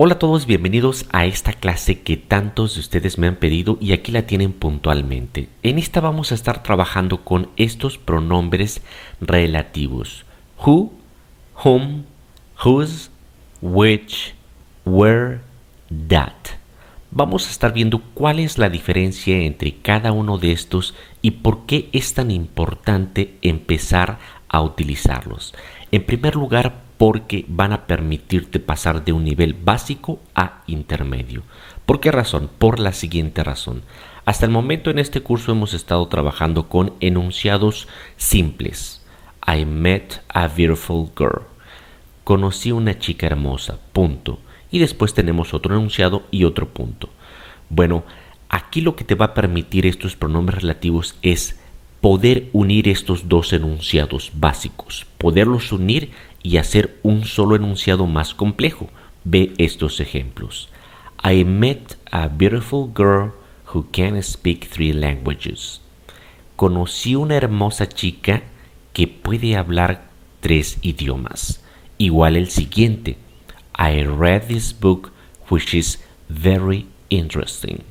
Hola a todos, bienvenidos a esta clase que tantos de ustedes me han pedido y aquí la tienen puntualmente. En esta vamos a estar trabajando con estos pronombres relativos: who, whom, whose, which, where, that. Vamos a estar viendo cuál es la diferencia entre cada uno de estos y por qué es tan importante empezar a utilizarlos. En primer lugar, porque van a permitirte pasar de un nivel básico a intermedio. ¿Por qué razón? Por la siguiente razón. Hasta el momento en este curso hemos estado trabajando con enunciados simples. I met a beautiful girl. Conocí una chica hermosa, punto. Y después tenemos otro enunciado y otro punto. Bueno, aquí lo que te va a permitir estos pronombres relativos es poder unir estos dos enunciados básicos, poderlos unir y hacer un solo enunciado más complejo. Ve estos ejemplos. I met a beautiful girl who can speak 3 languages. Conocí una hermosa chica que puede hablar 3 idiomas. Igual el siguiente. I read this book which is very interesting.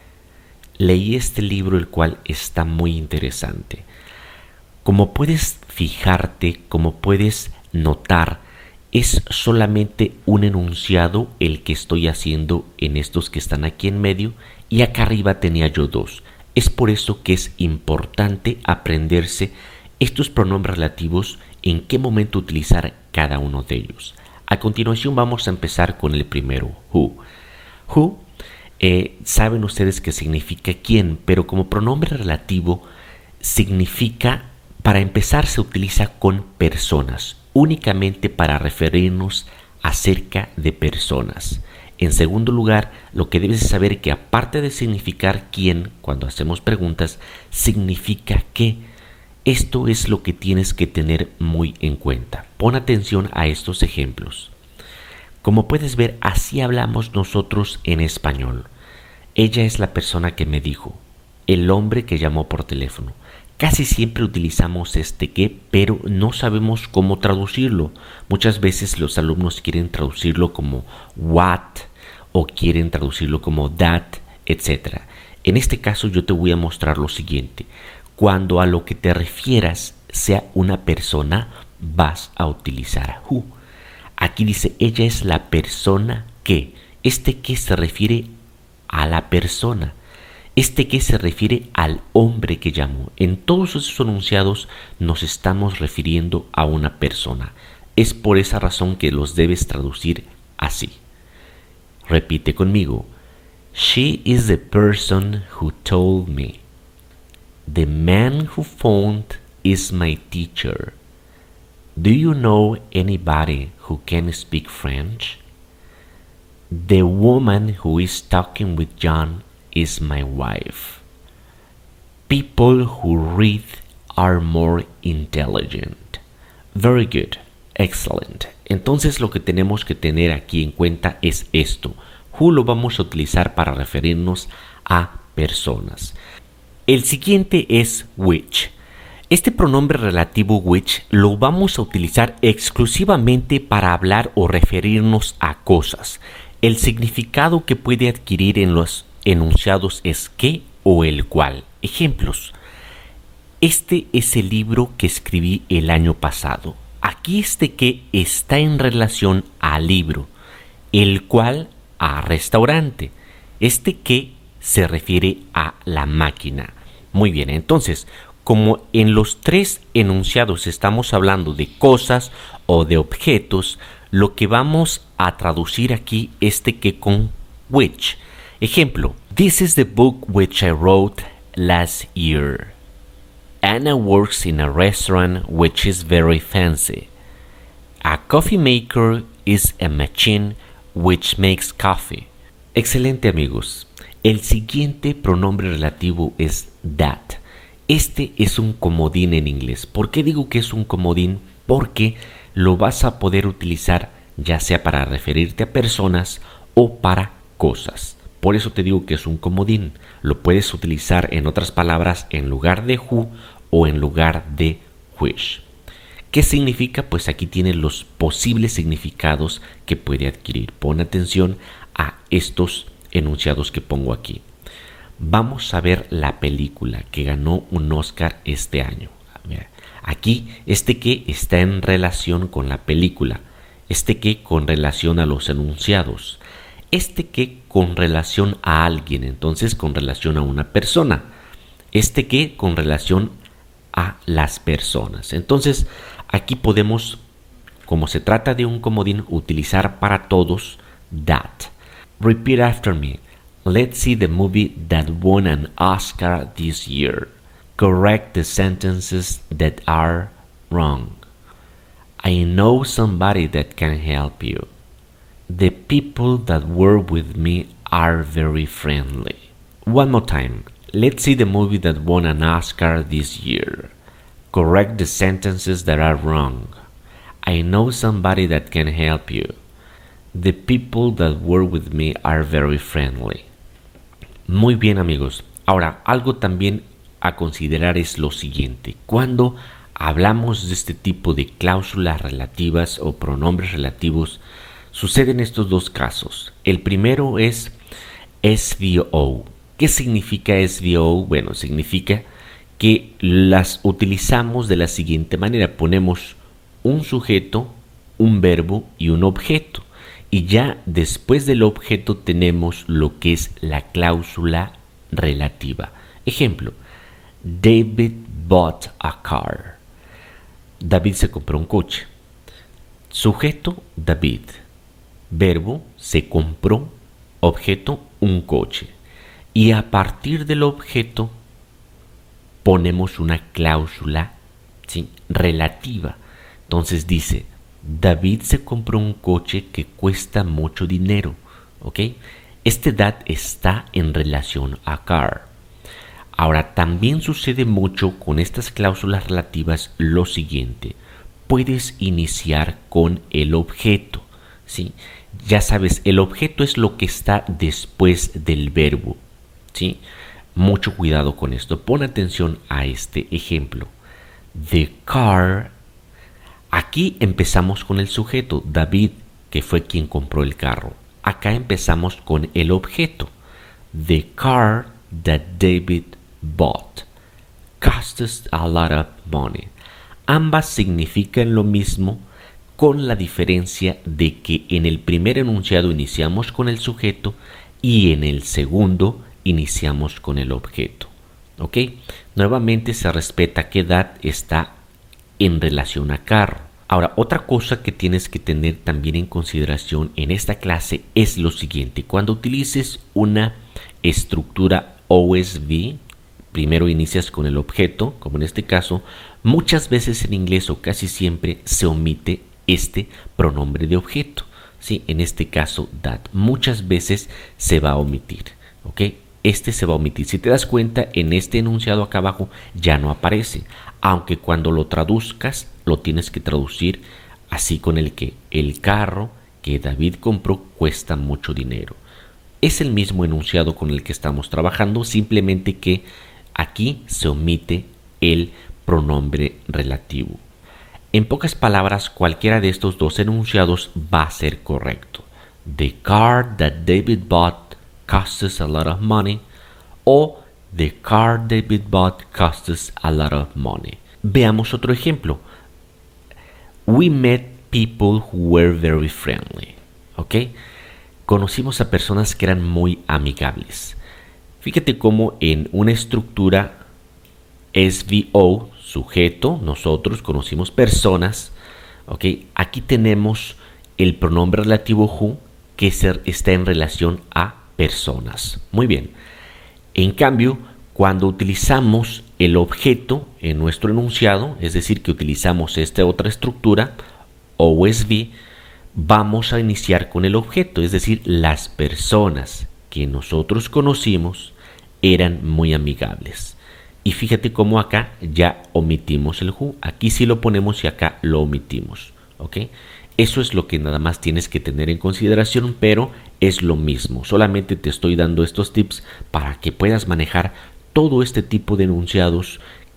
Leí este libro el cual está muy interesante. Como puedes fijarte, como puedes notar, es solamente un enunciado el que estoy haciendo en estos que están aquí en medio y acá arriba tenía yo 2. Es por eso que es importante aprenderse estos pronombres relativos, en qué momento utilizar cada uno de ellos. A continuación vamos a empezar con el primero, who. Who, saben ustedes que significa quién, pero como pronombre relativo significa, para empezar se utiliza con personas, únicamente para referirnos acerca de personas. En segundo lugar, lo que debes saber es que aparte de significar quién, cuando hacemos preguntas, significa qué. Esto es lo que tienes que tener muy en cuenta. Pon atención a estos ejemplos. Como puedes ver, así hablamos nosotros en español. Ella es la persona que me dijo, el hombre que llamó por teléfono. Casi siempre utilizamos este qué, pero no sabemos cómo traducirlo. Muchas veces los alumnos quieren traducirlo como what o quieren traducirlo como that, etc. En este caso yo te voy a mostrar lo siguiente. Cuando a lo que te refieras sea una persona, vas a utilizar who. Aquí dice, ella es la persona que. Este que se refiere a la persona. Este que se refiere al hombre que llamó. En todos esos enunciados nos estamos refiriendo a una persona. Es por esa razón que los debes traducir así. Repite conmigo. She is the person who told me. The man who phoned is my teacher. Do you know anybody who can speak French? The woman who is talking with John is my wife. People who read are more intelligent. Very good. Excellent. Entonces lo que tenemos que tener aquí en cuenta es esto. Who lo vamos a utilizar para referirnos a personas. El siguiente es which. Este pronombre relativo which lo vamos a utilizar exclusivamente para hablar o referirnos a cosas. El significado que puede adquirir en los enunciados es qué o el cual. Ejemplos. Este es el libro que escribí el año pasado. Aquí este qué está en relación al libro, el cual a restaurante. Este qué se refiere a la máquina. Muy bien, entonces, como en los 3 enunciados estamos hablando de cosas o de objetos, lo que vamos a traducir aquí este que con which. Ejemplo, this is the book which I wrote last year. Anna works in a restaurant which is very fancy. A coffee maker is a machine which makes coffee. Excelente, amigos. El siguiente pronombre relativo es that. Este es un comodín en inglés. ¿Por qué digo que es un comodín? Porque lo vas a poder utilizar ya sea para referirte a personas o para cosas. Por eso te digo que es un comodín. Lo puedes utilizar, en otras palabras, en lugar de who o en lugar de which. ¿Qué significa? Pues aquí tiene los posibles significados que puede adquirir. Pon atención a estos enunciados que pongo aquí. Vamos a ver la película que ganó un Oscar este año. Aquí, que está en relación con la película. Que con relación a los enunciados. Que con relación a alguien, entonces con relación a una persona. Que con relación a las personas. Entonces, aquí podemos, como se trata de un comodín, utilizar para todos that. Repeat after me. Let's see the movie that won an Oscar this year. Correct the sentences that are wrong. I know somebody that can help you. The people that work with me are very friendly. One more time. Let's see the movie that won an Oscar this year. Correct the sentences that are wrong. I know somebody that can help you. The people that work with me are very friendly. Muy bien, amigos. Ahora, algo también a considerar es lo siguiente. Cuando hablamos de este tipo de cláusulas relativas o pronombres relativos, suceden estos dos casos. El primero es SVO. ¿Qué significa SVO? Bueno, significa que las utilizamos de la siguiente manera. Ponemos un sujeto, un verbo y un objeto. Y ya después del objeto tenemos lo que es la cláusula relativa. Ejemplo, David bought a car. David se compró un coche. Sujeto, David. Verbo, se compró. Objeto, un coche. Y a partir del objeto ponemos una cláusula, ¿sí?, relativa. Entonces dice, David se compró un coche que cuesta mucho dinero. ¿Ok? That está en relación a car. Ahora, también sucede mucho con estas cláusulas relativas lo siguiente. Puedes iniciar con el objeto, ¿sí? Ya sabes, el objeto es lo que está después del verbo, ¿sí? Mucho cuidado con esto. Pon atención a este ejemplo. The car. Aquí empezamos con el sujeto, David, que fue quien compró el carro. Acá empezamos con el objeto. The car that David bought cost us a lot of money. Ambas significan lo mismo, con la diferencia de que en el primer enunciado iniciamos con el sujeto y en el segundo iniciamos con el objeto. ¿Ok? Nuevamente se respeta que that está en relación a carro. Ahora, otra cosa que tienes que tener también en consideración en esta clase es lo siguiente. Cuando utilices una estructura OSV, primero inicias con el objeto, como en este caso, muchas veces en inglés o casi siempre se omite este pronombre de objeto. ¿Sí? En este caso, that. Muchas veces se va a omitir. ¿Ok? Se va a omitir. Si te das cuenta, en este enunciado acá abajo ya no aparece. Aunque cuando lo traduzcas, lo tienes que traducir así con el que el carro que David compró cuesta mucho dinero. Es el mismo enunciado con el que estamos trabajando, simplemente que aquí se omite el pronombre relativo. En pocas palabras, cualquiera de estos dos enunciados va a ser correcto. The car that David bought cost us a lot of money, o the car David bought cost us a lot of money. Veamos otro ejemplo. We met people who were very friendly. ¿Ok? Conocimos a personas que eran muy amigables. Fíjate cómo en una estructura SVO, sujeto, nosotros conocimos personas. ¿Ok? Aquí tenemos el pronombre relativo who, que está en relación a personas. Muy bien. En cambio, cuando utilizamos el objeto en nuestro enunciado, es decir, que utilizamos esta otra estructura, OSV, vamos a iniciar con el objeto, es decir, las personas que nosotros conocimos eran muy amigables. Y fíjate cómo acá ya omitimos el who, aquí sí lo ponemos y acá lo omitimos. ¿Ok? Eso es lo que nada más tienes que tener en consideración, pero es lo mismo. Solamente te estoy dando estos tips para que puedas manejar todo este tipo de enunciados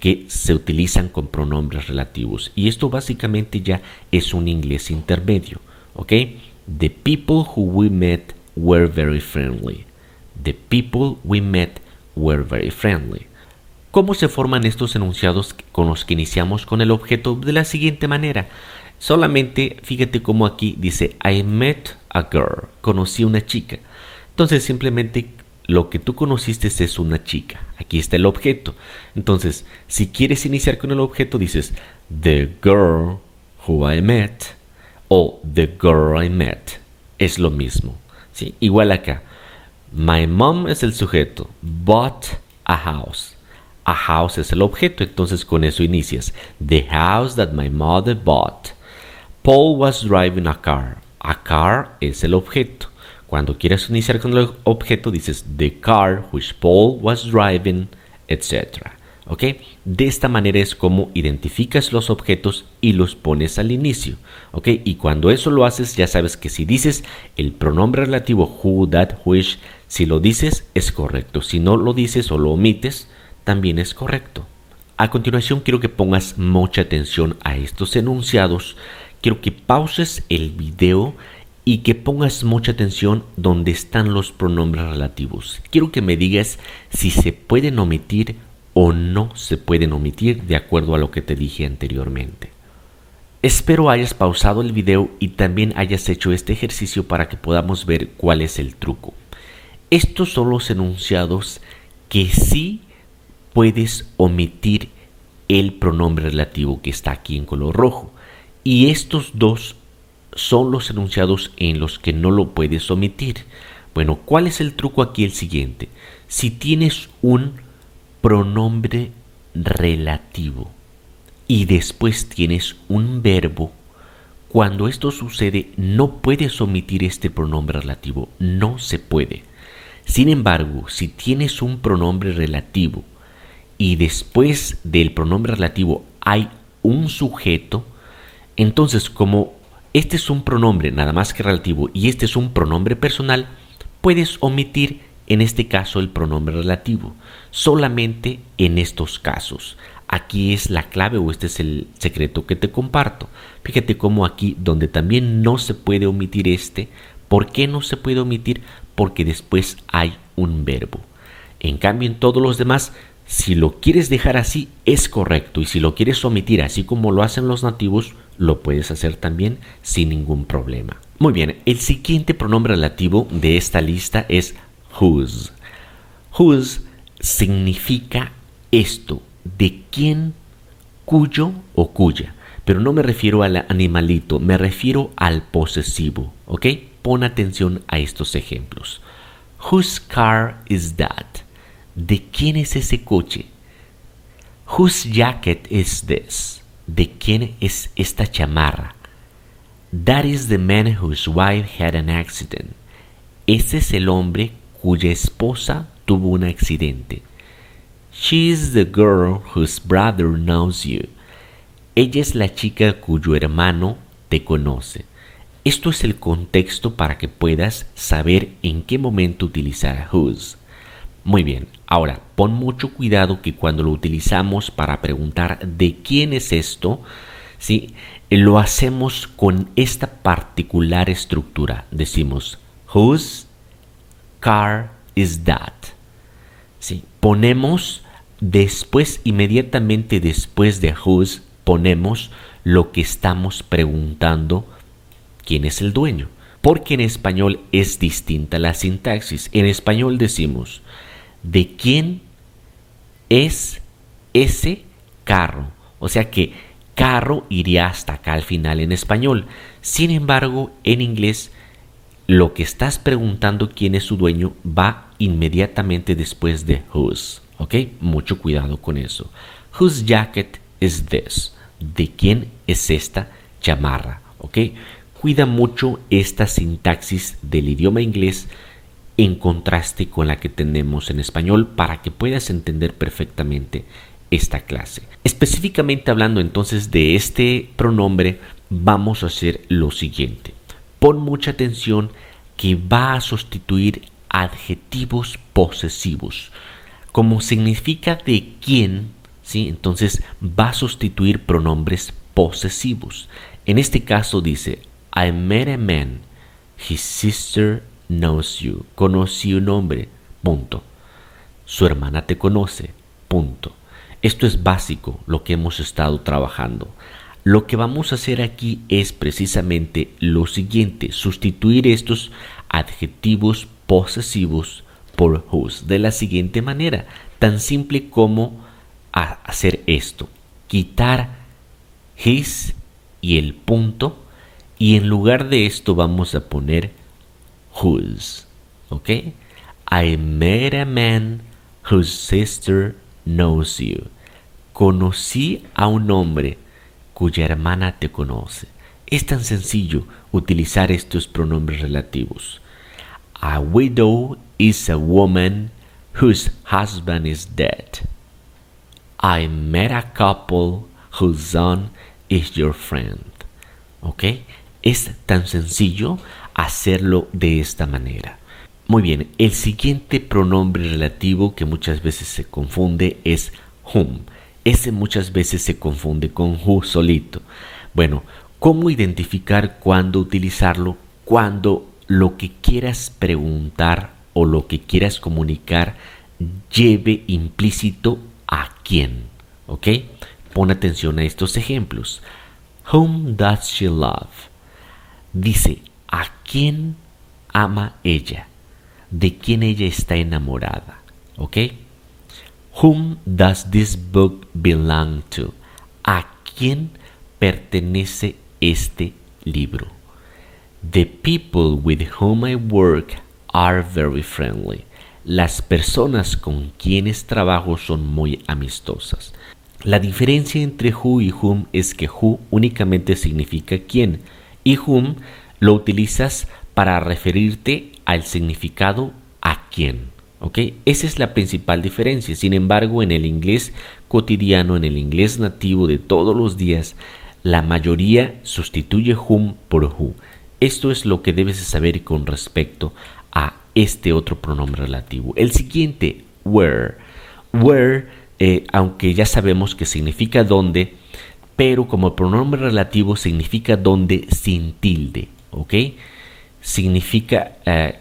que se utilizan con pronombres relativos. Y esto básicamente ya es un inglés intermedio, ¿ok? The people who we met were very friendly. The people we met were very friendly. ¿Cómo se forman estos enunciados con los que iniciamos con el objeto? De la siguiente manera. Solamente fíjate cómo aquí dice I met a girl. Conocí a una chica. Entonces simplemente lo que tú conociste es una chica. Aquí está el objeto. Entonces, si quieres iniciar con el objeto, dices the girl who I met o the girl I met. Es lo mismo, ¿sí? Igual acá. My mom es el sujeto. Bought a house. A house es el objeto. Entonces, con eso inicias. The house that my mother bought. Paul was driving a car. A car es el objeto. Cuando quieras iniciar con el objeto, dices the car which Paul was driving, etc. ¿Ok? De esta manera es como identificas los objetos y los pones al inicio. ¿Ok? Y cuando eso lo haces, ya sabes que si dices el pronombre relativo who, that, which, si lo dices, es correcto. Si no lo dices o lo omites, también es correcto. A continuación, quiero que pongas mucha atención a estos enunciados. Quiero que pauses el video y que pongas mucha atención donde están los pronombres relativos. Quiero que me digas si se pueden omitir o no se pueden omitir de acuerdo a lo que te dije anteriormente. Espero hayas pausado el video y también hayas hecho este ejercicio para que podamos ver cuál es el truco. Estos son los enunciados que sí puedes omitir el pronombre relativo que está aquí en color rojo. Y estos dos son los enunciados en los que no lo puedes omitir. Bueno, ¿cuál es el truco aquí? El siguiente. Si tienes un pronombre relativo y después tienes un verbo, cuando esto sucede no puedes omitir este pronombre relativo. No se puede. Sin embargo, si tienes un pronombre relativo y después del pronombre relativo hay un sujeto, entonces como este es un pronombre nada más que relativo y este es un pronombre personal, puedes omitir en este caso el pronombre relativo. Solamente en estos casos. Aquí es la clave o este es el secreto que te comparto. Fíjate cómo aquí donde también no se puede omitir este. ¿Por qué no se puede omitir? Porque después hay un verbo. En cambio en todos los demás, si lo quieres dejar así, es correcto. Y si lo quieres omitir así como lo hacen los nativos, lo puedes hacer también sin ningún problema. Muy bien, el siguiente pronombre relativo de esta lista es whose. Whose significa esto, de quién, cuyo o cuya. Pero no me refiero al animalito, me refiero al posesivo. ¿Ok? Pon atención a estos ejemplos. Whose car is that? ¿De quién es ese coche? Whose jacket is this? ¿De quién es esta chamarra? That is the man whose wife had an accident. Ese es el hombre cuya esposa tuvo un accidente. She is the girl whose brother knows you. Ella es la chica cuyo hermano te conoce. Esto es el contexto para que puedas saber en qué momento utilizar whose. Muy bien, ahora pon mucho cuidado que cuando lo utilizamos para preguntar de quién es esto, ¿sí? Lo hacemos con esta particular estructura. Decimos, whose car is that? ¿Sí? Ponemos después, inmediatamente después de whose, ponemos lo que estamos preguntando, ¿quién es el dueño? Porque en español es distinta la sintaxis. En español decimos, ¿de quién es ese carro? O sea que carro iría hasta acá al final en español. Sin embargo, en inglés, lo que estás preguntando quién es su dueño va inmediatamente después de whose. ¿Ok? Mucho cuidado con eso. Whose jacket is this? ¿De quién es esta chamarra? ¿Ok? Cuida mucho esta sintaxis del idioma inglés en contraste con la que tenemos en español para que puedas entender perfectamente esta clase. Específicamente hablando entonces de este pronombre, vamos a hacer lo siguiente. Pon mucha atención que va a sustituir adjetivos posesivos. Como significa de quién, ¿sí? Entonces va a sustituir pronombres posesivos. En este caso dice, I met a man, his sister knows you. Conocí un hombre, punto. Su hermana te conoce, punto. Esto es básico, lo que hemos estado trabajando. Lo que vamos a hacer aquí es precisamente lo siguiente, sustituir estos adjetivos posesivos por whose de la siguiente manera, tan simple como hacer esto, quitar his y el punto, y en lugar de esto vamos a poner whose, ¿ok? I met a man whose sister knows you. Conocí a un hombre cuya hermana te conoce. Es tan sencillo utilizar estos pronombres relativos. A widow is a woman whose husband is dead. I met a couple whose son is your friend. ¿Ok? Es tan sencillo hacerlo de esta manera. Muy bien, el siguiente pronombre relativo que muchas veces se confunde es whom. Ese muchas veces se confunde con who solito. Bueno, ¿cómo identificar cuándo utilizarlo? Cuando lo que quieras preguntar o lo que quieras comunicar lleve implícito a quién, ¿ok? Pon atención a estos ejemplos. Whom does she love? Dice, ¿a quién ama ella? ¿De quién ella está enamorada? ¿Ok? Whom does this book belong to? ¿A quién pertenece este libro? The people with whom I work are very friendly. Las personas con quienes trabajo son muy amistosas. La diferencia entre who y whom es que who únicamente significa quién y whom lo utilizas para referirte al significado a quién. ¿Ok? Esa es la principal diferencia. Sin embargo, en el inglés cotidiano, en el inglés nativo de todos los días, la mayoría sustituye whom por who. Esto es lo que debes saber con respecto a este otro pronombre relativo. El siguiente, where. Where, aunque ya sabemos que significa dónde, pero como pronombre relativo significa dónde sin tilde. ¿Ok? Significa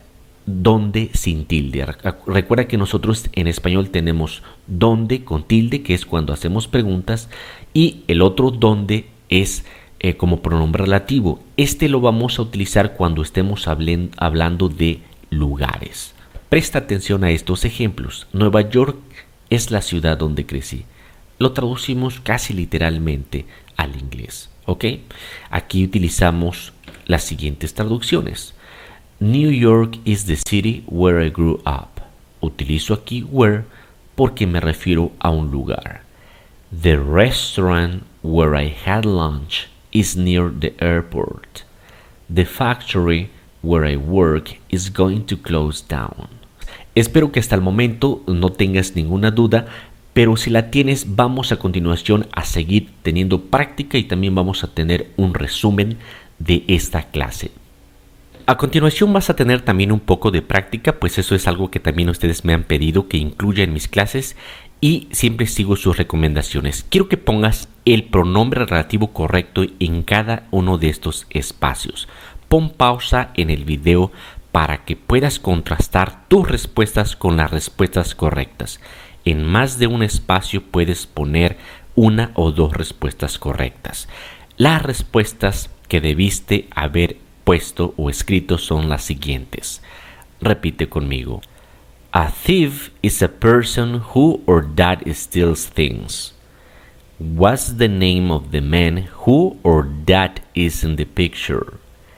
dónde sin tilde. Recuerda que nosotros en español tenemos dónde con tilde, que es cuando hacemos preguntas, y el otro dónde es como pronombre relativo. Este lo vamos a utilizar cuando estemos hablando de lugares. Presta atención a estos ejemplos. Nueva York es la ciudad donde crecí. Lo traducimos casi literalmente al inglés. ¿Ok? Aquí utilizamos las siguientes traducciones. New York is the city where I grew up. Utilizo aquí where porque me refiero a un lugar. The restaurant where I had lunch is near the airport. The factory where I work is going to close down. Espero que hasta el momento no tengas ninguna duda, pero si la tienes, vamos a continuación a seguir teniendo práctica y también vamos a tener un resumen de esta clase. A continuación vas a tener también un poco de práctica, pues eso es algo que también ustedes me han pedido que incluya en mis clases y siempre sigo sus recomendaciones. Quiero que pongas el pronombre relativo correcto en cada uno de estos espacios. Pon pausa en el video para que puedas contrastar tus respuestas con las respuestas correctas. En más de un espacio puedes poner una o dos respuestas correctas. Las respuestas que debiste haber puesto o escrito son las siguientes. Repite conmigo. A thief is a person who or that steals things. What's the name of the man who or that is in the picture?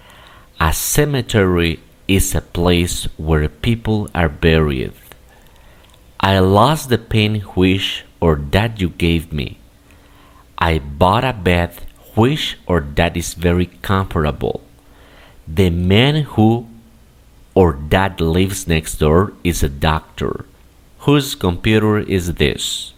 A cemetery is a place where people are buried. I lost the pen which or that you gave me. I bought a bed which or that is very comfortable. The man who or that lives next door is a doctor. Whose computer is this?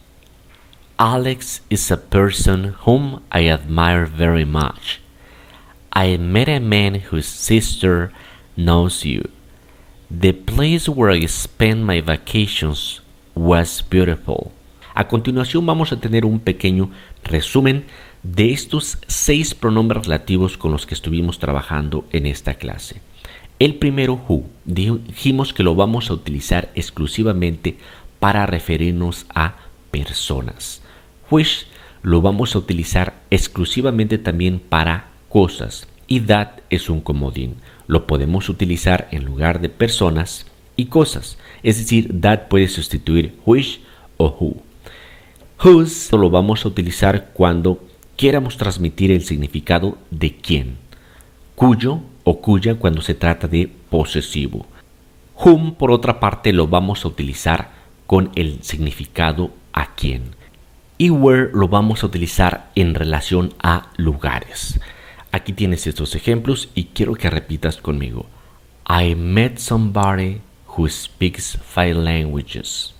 Alex is a person whom I admire very much. I met a man whose sister knows you. The place where I spent my vacations was beautiful. A continuación vamos a tener un pequeño resumen de estos 6 pronombres relativos con los que estuvimos trabajando en esta clase. El primero, who, dijimos que lo vamos a utilizar exclusivamente para referirnos a personas. Which lo vamos a utilizar exclusivamente también para cosas. Y that es un comodín. Lo podemos utilizar en lugar de personas y cosas. Es decir, that puede sustituir which o who. Whose lo vamos a utilizar cuando queramos transmitir el significado de quién. Cuyo o cuya cuando se trata de posesivo. Whom, por otra parte, lo vamos a utilizar con el significado a quién. Y where lo vamos a utilizar en relación a lugares. Aquí tienes estos ejemplos y quiero que repitas conmigo. I met somebody who speaks 5 languages.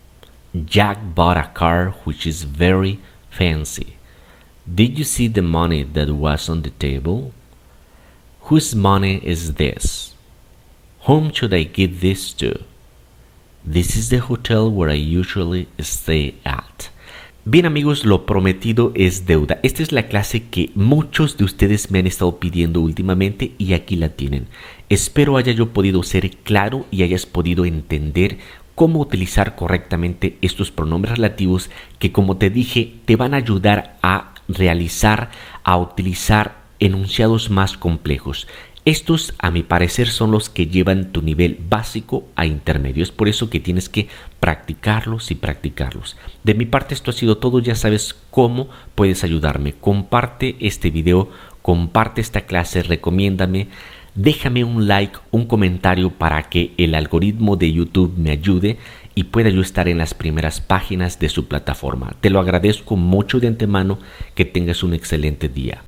Jack bought a car which is very fancy. Did you see the money that was on the table? Whose money is this? Whom should I give this to? This is the hotel where I usually stay at. Bien amigos, lo prometido es deuda. Esta es la clase que muchos de ustedes me han estado pidiendo últimamente y aquí la tienen. Espero haya yo podido ser claro y hayas podido entender cómo utilizar correctamente estos pronombres relativos que, como te dije, te van a ayudar a realizar, a utilizar enunciados más complejos. Estos, a mi parecer, son los que llevan tu nivel básico a intermedio. Es por eso que tienes que practicarlos y practicarlos. De mi parte, esto ha sido todo. Ya sabes cómo puedes ayudarme. Comparte este video, comparte esta clase, recomiéndame. Déjame un like, un comentario para que el algoritmo de YouTube me ayude y pueda yo estar en las primeras páginas de su plataforma. Te lo agradezco mucho de antemano. Que tengas un excelente día.